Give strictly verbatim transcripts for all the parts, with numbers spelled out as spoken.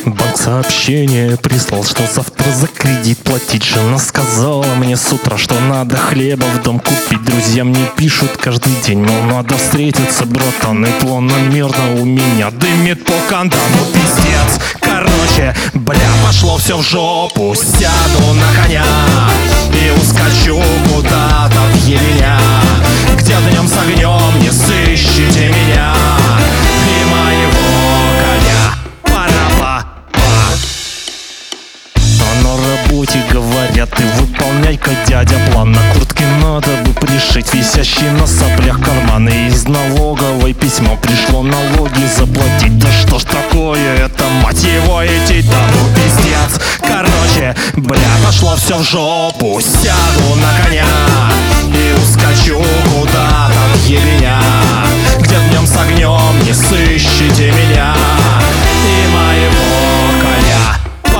Банк сообщение прислал, что завтра за кредит платить. Жена сказала мне с утра, что надо хлеба в дом купить. Друзья мне пишут каждый день, мол, надо встретиться, братан. И планомерно у меня дымит по кандану, пиздец. Короче, бля, пошло все в жопу. Сяду на коня и ускочу куда-то в Ереня, где днем с огнем не сыщите меня и моего коня. А на работе говорят, ты выполняй-ка, дядя, план. На куртке надо бы пришить висящий на соплях карманы. Из налоговой письмо пришло, налоги заплатить. Да что ж такое, это мать его идти, да ну пиздец. Короче, бля, пошло все в жопу. Сяду на коня и ускочу куда-то в Ереня, где днем с огнем не сыщите меня и моего коня.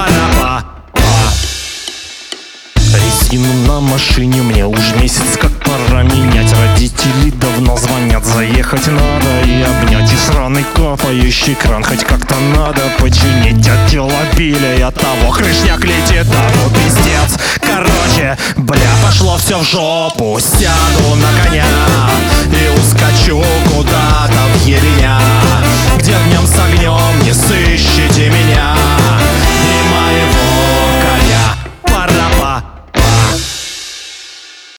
Резину на машине мне уж месяц как пора менять. Родители давно звонят, заехать надо и обнять. И сраный капающий кран хоть как-то надо починить. От телобиля и от того крышняк летит, да ну пиздец. Короче, бля, пошло все в жопу. Сяду на коня и ускочу куда-то в Ереня,